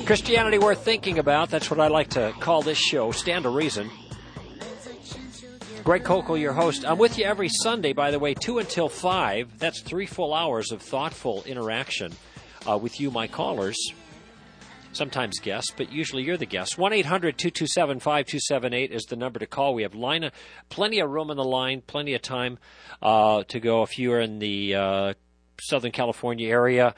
Christianity Worth Thinking About. That's what I like to call this show. Stand to Reason. Greg Kokel, your host. I'm with you every Sunday, by the way, 2 until 5. That's 3 full hours of thoughtful interaction with you, my callers. Sometimes guests, but usually you're the guest. 1-800-227-5278 is the number to call. We have plenty of room on the line, plenty of time to go. If you are in the Southern California area,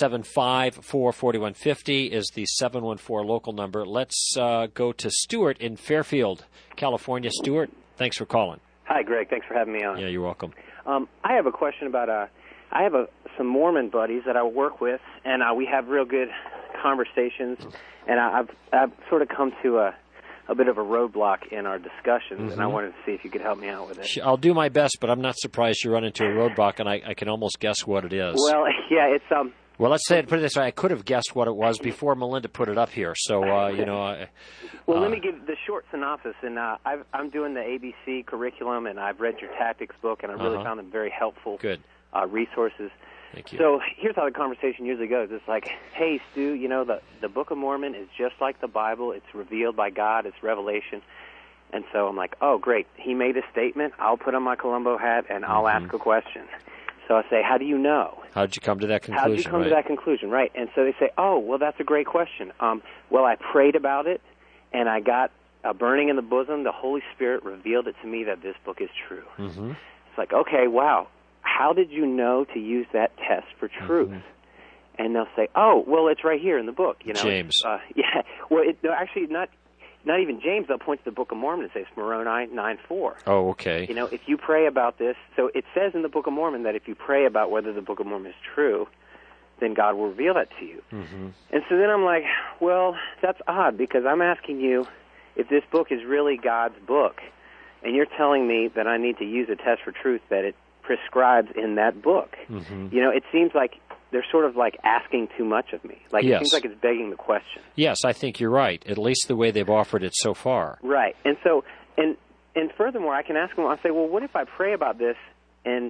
754-4150 is the 714 local number. Let's go to Stuart in Fairfield, California. Stuart, thanks for calling. Hi, Greg. Thanks for having me on. Yeah, you're welcome. I have a question about I have some Mormon buddies that I work with, and we have real good conversations, and I've sort of come to a bit of a roadblock in our discussions, and I wanted to see if you could help me out with it. I'll do my best, but I'm not surprised you run into a roadblock, and I can almost guess what it is. Well, yeah, it's Well, let's put it this way: I could have guessed what it was before Melinda put it up here. So, Well, let me give the short synopsis. And I'm doing the ABC curriculum, and I've read your tactics book, and I really found them very helpful. Good resources. Thank you. So here's how the conversation usually goes. It's like, hey, Stu, the Book of Mormon is just like the Bible. It's revealed by God. It's revelation. And so I'm like, oh, great. He made a statement. I'll put on my Columbo hat, and I'll ask a question. So I say, how do you know? How did you come to that conclusion? How did you come to that conclusion, right? And so they say, oh, well, that's a great question. Well, I prayed about it, and I got a burning in the bosom. The Holy Spirit revealed it to me that this book is true. It's like, okay, wow. How did you know to use that test for truth? And they'll say, oh, well, it's right here in the book. James. Yeah. Well, actually, not even James. They'll point to the Book of Mormon and say it's Moroni 9:4. Oh, okay. If you pray about this, so it says in the Book of Mormon that if you pray about whether the Book of Mormon is true, then God will reveal that to you. And so then I'm like, well, that's odd, because I'm asking you if this book is really God's book, and you're telling me that I need to use a test for truth that it prescribes in that book. It seems like they're sort of like asking too much of me. Like, yes. It seems like it's begging the question. Yes, I think you're right, at least the way they've offered it so far. Right. And so, and furthermore, I can ask them, I say, well, what if I pray about this and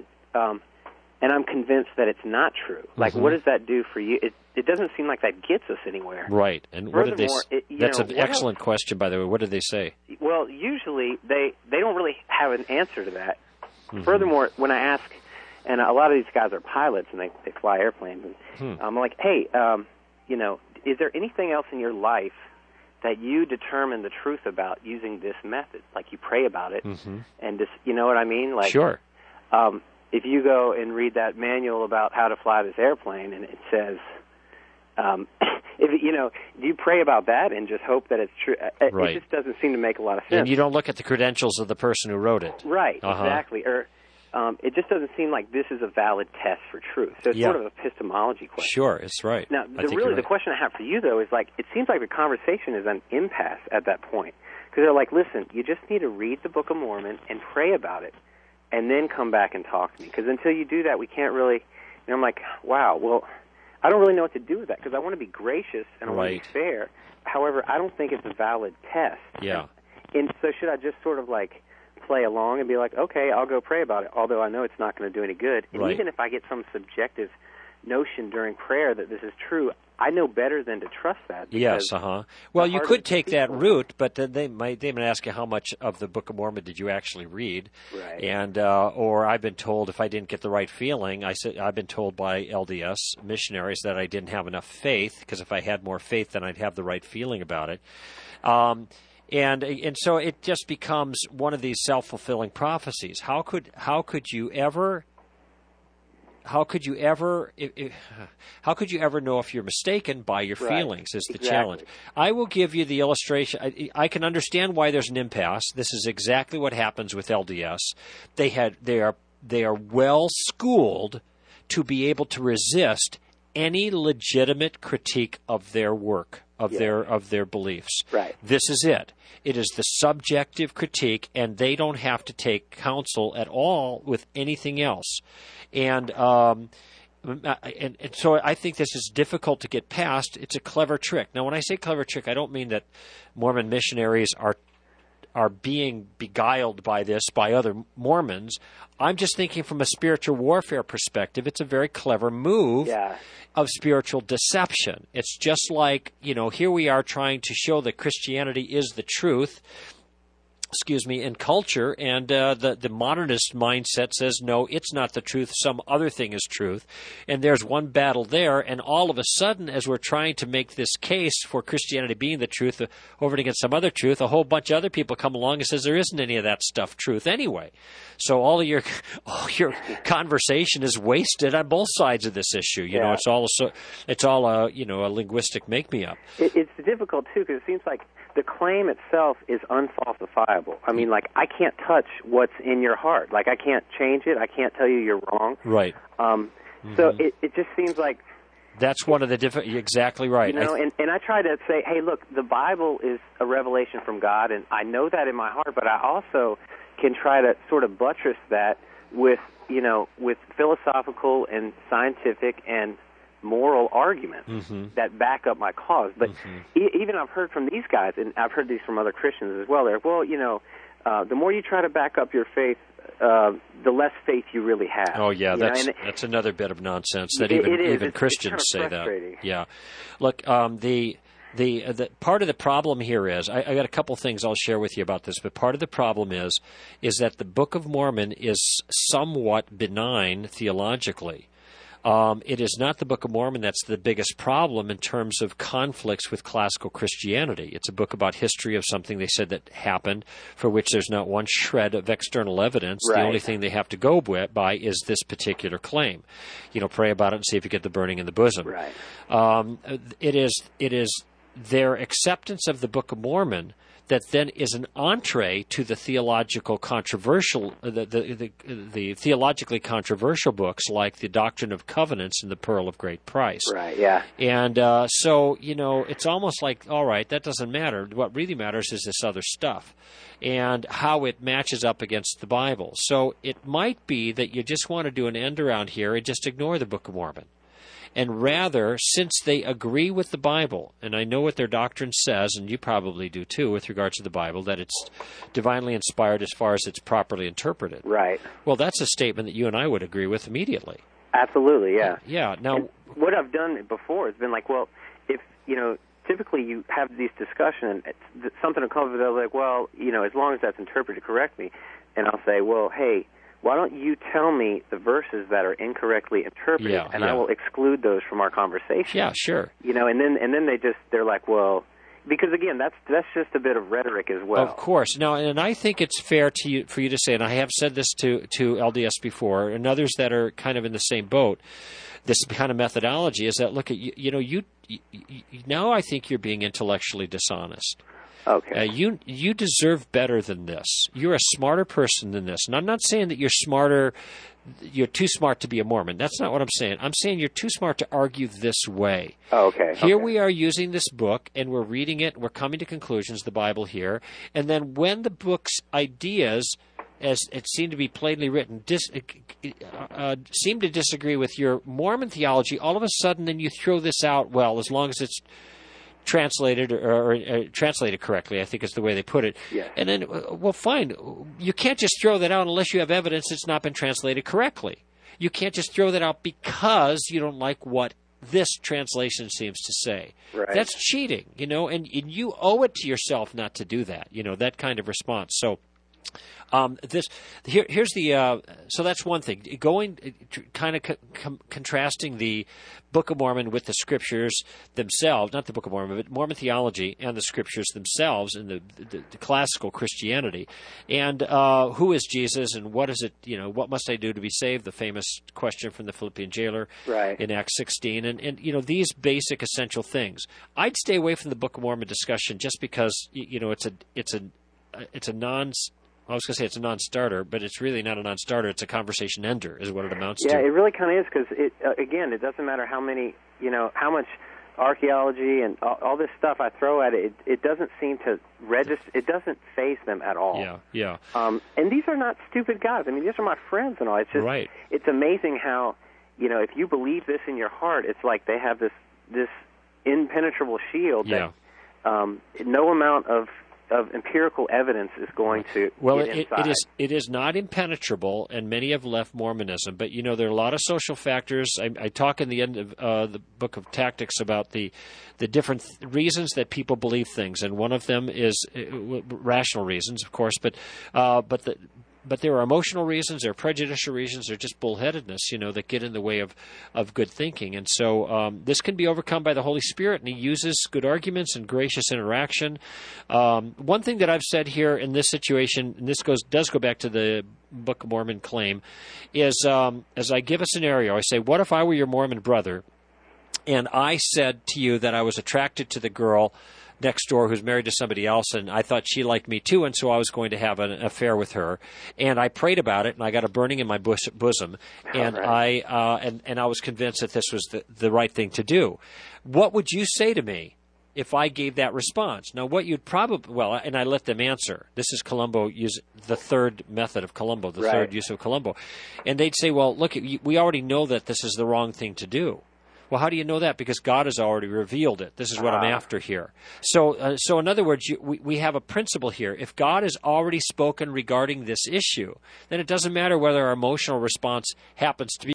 I'm convinced that it's not true? Like, what does that do for you? It doesn't seem like that gets us anywhere. Right. And what did they that's an excellent question, by the way. What did they say? Well, usually they don't really have an answer to that. Furthermore, when I ask, and a lot of these guys are pilots and they fly airplanes, and I'm like, hey, is there anything else in your life that you determine the truth about using this method? Like, you pray about it, and just, you know what I mean? Like, sure. If you go and read that manual about how to fly this airplane, and it says, do you pray about that and just hope that it's true? Right. It just doesn't seem to make a lot of sense. And you don't look at the credentials of the person who wrote it. Right, exactly. Or it just doesn't seem like this is a valid test for truth. So it's sort of an epistemology question. Sure, it's right. Now, the question I have for you, though, is like, it seems like the conversation is an impasse at that point. Because they're like, listen, you just need to read the Book of Mormon and pray about it, and then come back and talk to me. Because until you do that, we can't really... I'm like, wow, well... I don't really know what to do with that, because I want to be gracious and I want to be fair. However, I don't think it's a valid test. Yeah. And so should I just sort of like play along and be like, okay, I'll go pray about it, although I know it's not going to do any good. And even if I get some subjective notion during prayer that this is true, I know better than to trust that. Yes, Well, you could take that route, but then they might ask you how much of the Book of Mormon did you actually read, right? And or I've been told if I didn't get the right feeling, I've been told by LDS missionaries that I didn't have enough faith, because if I had more faith, then I'd have the right feeling about it. And so it just becomes one of these self-fulfilling prophecies. How could you ever know if you're mistaken by your feelings is the challenge. I will give you the illustration. I can understand why there's an impasse. This is exactly what happens with LDS. They are well schooled to be able to resist any legitimate critique of their work, of their beliefs. Right. This is it. It is the subjective critique, and they don't have to take counsel at all with anything else. And so I think this is difficult to get past. It's a clever trick. Now, when I say clever trick, I don't mean that Mormon missionaries are are being beguiled by this by other Mormons. I'm just thinking from a spiritual warfare perspective, it's a very clever move of spiritual deception. It's just like, here we are trying to show that Christianity is the truth, in culture, and the modernist mindset says, no, it's not the truth, some other thing is truth, and there's one battle there, and all of a sudden, as we're trying to make this case for Christianity being the truth over against some other truth, a whole bunch of other people come along and says there isn't any of that stuff truth anyway. So all your conversation is wasted on both sides of this issue. It's all a linguistic make-me-up. It's difficult, too, because it seems like the claim itself is unfalsifiable. I mean, like, I can't touch what's in your heart. Like, I can't change it. I can't tell you you're wrong. Right. So it just seems like... That's one of the You're exactly right. And I try to say, hey, look, the Bible is a revelation from God, and I know that in my heart, but I also can try to sort of buttress that with philosophical and scientific and moral arguments that back up my cause. But even I've heard from these guys, and I've heard these from other Christians as well. They're like, well, the more you try to back up your faith, the less faith you really have. Oh yeah, that's another bit of nonsense that even Christians say that. Yeah, look, the part of the problem here is I got a couple things I'll share with you about this, but part of the problem is that the Book of Mormon is somewhat benign theologically. It is not the Book of Mormon that's the biggest problem in terms of conflicts with classical Christianity. It's a book about history of something they said that happened, for which there's not one shred of external evidence. Right. The only thing they have to go by is this particular claim. Pray about it and see if you get the burning in the bosom. Right. It is their acceptance of the Book of Mormon that then is an entree to the theologically controversial books like the Doctrine of Covenants and the Pearl of Great Price. Right, yeah. And so, it's almost like, all right, that doesn't matter. What really matters is this other stuff and how it matches up against the Bible. So it might be that you just want to do an end around here and just ignore the Book of Mormon. And rather, since they agree with the Bible, and I know what their doctrine says, and you probably do too with regards to the Bible, that it's divinely inspired as far as it's properly interpreted. Right. Well, that's a statement that you and I would agree with immediately. Absolutely, yeah. Yeah. Now, and what I've done before has been like, well, if, typically you have these discussions, and something will come up, they're like, well, as long as that's interpreted correctly, and I'll say, well, hey, why don't you tell me the verses that are incorrectly interpreted, I will exclude those from our conversation. Yeah, sure. And then they're like, well, because again, that's just a bit of rhetoric as well. Of course. Now, and I think it's fair for you to say, and I have said this to LDS before, and others that are kind of in the same boat. This kind of methodology is that, look at you now I think you're being intellectually dishonest. Okay. You deserve better than this. You're a smarter person than this. And I'm not saying that you're too smart to be a Mormon. That's not what I'm saying. I'm saying you're too smart to argue this way. Oh, okay. Here we are using this book, and we're reading it, we're coming to conclusions, the Bible here, and then when the book's ideas, as it seemed to be plainly written, seem to disagree with your Mormon theology, all of a sudden then you throw this out, well, as long as it's translated or translated correctly, I think is the way they put it. Yeah. And then, well, fine. You can't just throw that out unless you have evidence it's not been translated correctly. You can't just throw that out because you don't like what this translation seems to say. Right. That's cheating, and you owe it to yourself not to do that, that kind of response. So here's the so that's one thing. Kind of contrasting the Book of Mormon with the Scriptures themselves, not the Book of Mormon, but Mormon theology and the Scriptures themselves in the classical Christianity. And who is Jesus, and what is it? What must I do to be saved? The famous question from the Philippian jailer in Acts 16, and these basic essential things. I'd stay away from the Book of Mormon discussion just because it's a non-starter, but it's really not a non-starter. It's a conversation ender, is what it amounts to. Yeah, it really kind of is, because it doesn't matter how much archaeology and all this stuff I throw at it. It doesn't seem to register. It doesn't faze them at all. Yeah. And these are not stupid guys. I mean, these are my friends and all. It's just, It's amazing how, if you believe this in your heart, it's like they have this impenetrable shield that no amount of of empirical evidence is going to get inside. It is not impenetrable, and many have left Mormonism. But, there are a lot of social factors. I talk in the end of the book of Tactics about the different reasons that people believe things, and one of them is rational reasons, of course, but there are emotional reasons, there are prejudicial reasons, there are just bullheadedness, that get in the way of good thinking. And so this can be overcome by the Holy Spirit, and He uses good arguments and gracious interaction. One thing that I've said here in this situation, and this does go back to the Book of Mormon claim, is as I give a scenario, I say, what if I were your Mormon brother, and I said to you that I was attracted to the girl next door who's married to somebody else, and I thought she liked me too, and so I was going to have an affair with her. And I prayed about it, and I got a burning in my bosom, and right. I was convinced that this was the right thing to do. What would you say to me if I gave that response? Now, what you'd probably, and I let them answer. This is Columbo, use the third method of Columbo, the third use of Columbo. And they'd say, well, look, we already know that this is the wrong thing to do. Well, how do you know that? Because God has already revealed it. This is what I'm after here. So in other words, we have a principle here. If God has already spoken regarding this issue, then it doesn't matter whether our emotional response happens to be